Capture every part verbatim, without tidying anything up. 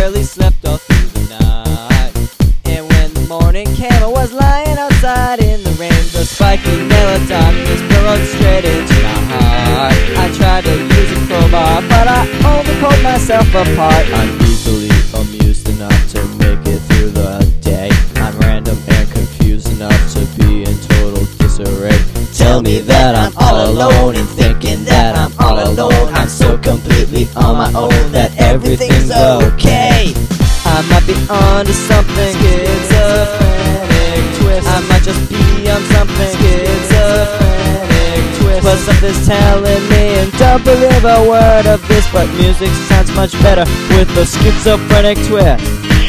barely slept all through the night. And when the morning came, I was lying outside in the rain. The spiky nail of darkness burrowed straight into my heart. I tried to use a crowbar, but I only pulled myself apart. I'm easily amused enough to make it through the day. I'm random and confused enough to be in total disarray. Tell me that I'm all alone and thinking that I'm all alone. I'm so completely on my own that everything's okay. I might be onto something, schizophrenic twist. I might just be on something, schizophrenic twist. But something's telling me, and don't believe a word of this, but music sounds much better with a schizophrenic twist.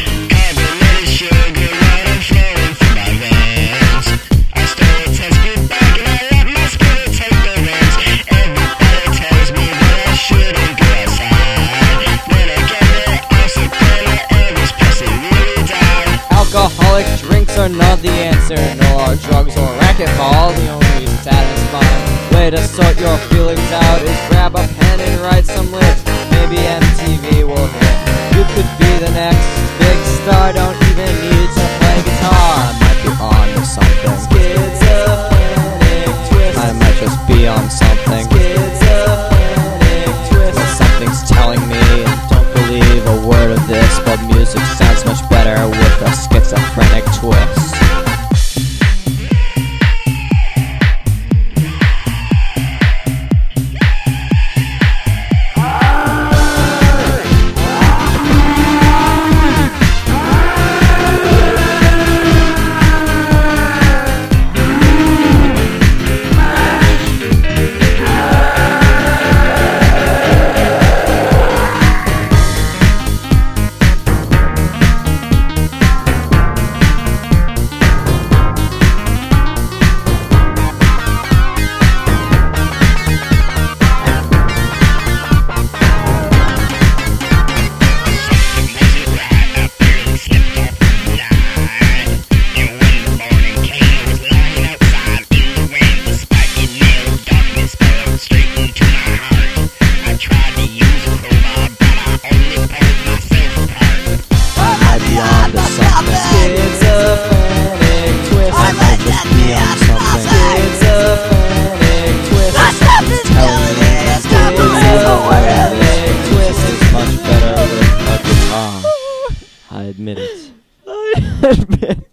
Alcoholic drinks are not the answer, nor are drugs or racquetball the only satisfying way to sort your feelings out is grab a pen and write some lyrics. Maybe M T V will hit. You could be the next big star, don't even need to play guitar. I might be on to something, schizophrenic twist. I might just be on something, schizophrenic twist. Well, something's telling me, and don't believe a word of this, but music sounds much better with a schizophrenic twist. I admit it. I admit